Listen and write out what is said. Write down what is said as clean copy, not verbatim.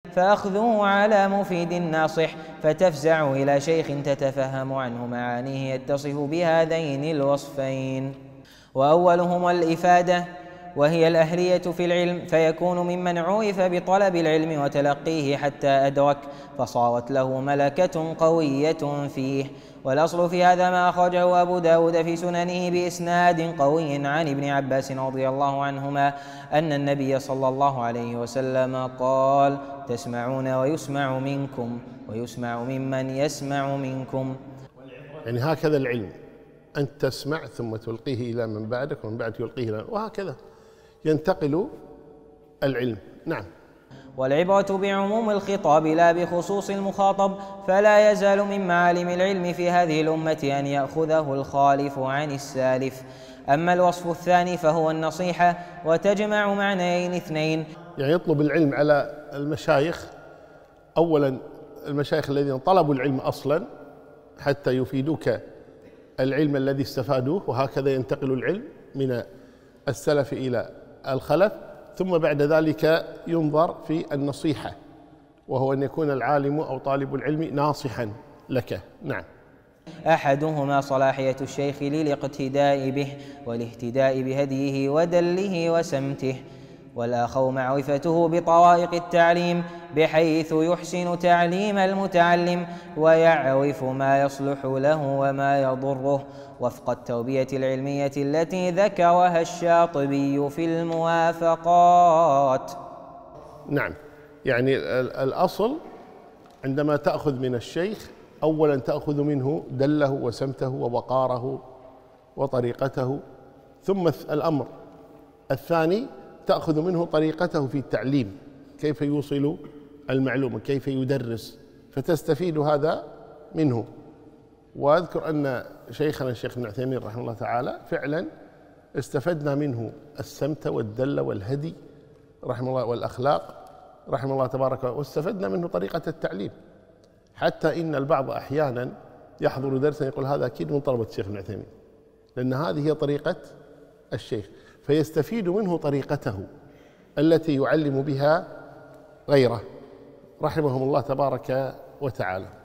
فأخذه على مفيد ناصح، فتفزع إلى شيخ تتفهم عنه معانيه يتصف بهذين الوصفين. وأولهما الإفادة، وهي الأهلية في العلم، فيكون ممن عوف بطلب العلم وتلقيه حتى أدرك، فصارت له ملكة قوية فيه. والأصل في هذا ما أخرجه أبو داود في سننه بإسناد قوي عن ابن عباس رضي الله عنهما أن النبي صلى الله عليه وسلم قال: تسمعون ويسمع منكم ويسمع ممن يسمع منكم. يعني هكذا العلم، أن تسمع ثم تلقيه إلى من بعدك ومن بعد يلقيه إلى، وهكذا ينتقل العلم. نعم. والعبرة بعموم الخطاب لا بخصوص المخاطب، فلا يزال من معالم العلم في هذه الأمة أن يأخذه الخالف عن السالف. أما الوصف الثاني فهو النصيحة، وتجمع معنيين اثنين، يعني يطلب العلم على المشايخ، أولا المشايخ الذين طلبوا العلم أصلا حتى يفيدوك العلم الذي استفادوه، وهكذا ينتقل العلم من السلف إلى الخلف. ثم بعد ذلك ينظر في النصيحة، وهو أن يكون العالم أو طالب العلم ناصحا لك. نعم. أحدهما صلاحية الشيخ للاقتداء به والاهتداء بهديه ودله وسمته، والآخر معرفته بطرائق التعليم بحيث يحسن تعليم المتعلم ويعرف ما يصلح له وما يضره، وفق التربية العلمية التي ذكرها الشاطبي في الموافقات. نعم، يعني الأصل عندما تأخذ من الشيخ أولا تأخذ منه دله وسمته ووقاره وطريقته، ثم الأمر الثاني تأخذ منه طريقته في التعليم، كيف يوصل المعلومة، كيف يدرس، فتستفيد هذا منه. وأذكر أن شيخنا الشيخ ابن عثيمين رحمه الله تعالى فعلا استفدنا منه السمت والدل والهدي رحمه الله والأخلاق رحمه الله تبارك، واستفدنا منه طريقة التعليم، حتى إن البعض أحيانا يحضر درسا يقول هذا أكيد من طلبة الشيخ ابن عثيمين، لأن هذه هي طريقة الشيخ، فيستفيد منه طريقته التي يعلم بها غيره رحمهم الله تبارك وتعالى.